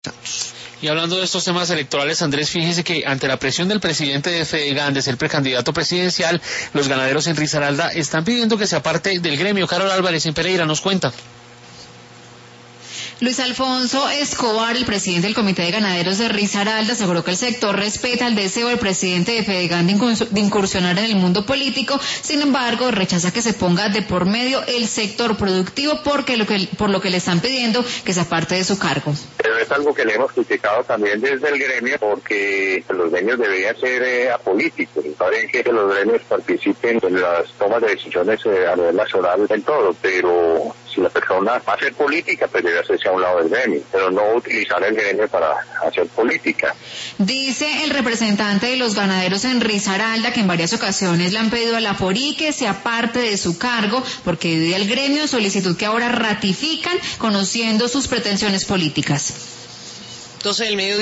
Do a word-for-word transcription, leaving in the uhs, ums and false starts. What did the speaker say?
Y hablando de estos temas electorales, Andrés, fíjese que ante la presión del presidente de FEDEGAN de ser precandidato presidencial, los ganaderos en Risaralda están pidiendo que se aparte del gremio. Carol Álvarez en Pereira nos cuenta. Luis Alfonso Escobar, el presidente del Comité de Ganaderos de Risaralda, aseguró que el sector respeta el deseo del presidente de FEDEGAN de incursionar en el mundo político. Sin embargo, rechaza que se ponga de por medio el sector productivo porque lo que, por lo que le están pidiendo que se aparte de su cargo. Pero es algo que le hemos criticado también desde el gremio, porque los gremios deberían ser eh, apolíticos. Está bien que los gremios participen en las tomas de decisiones eh, a nivel nacional en todo, pero si la persona va a hacer política, pues debe hacerse a un lado del gremio, pero no utilizar el gremio para hacer política. Dice el representante de los ganaderos en Risaralda que en varias ocasiones le han pedido a la FORI que se aparte de su cargo porque divide el gremio, solicitud que ahora ratifican conociendo sus pretensiones políticas. Entonces el medio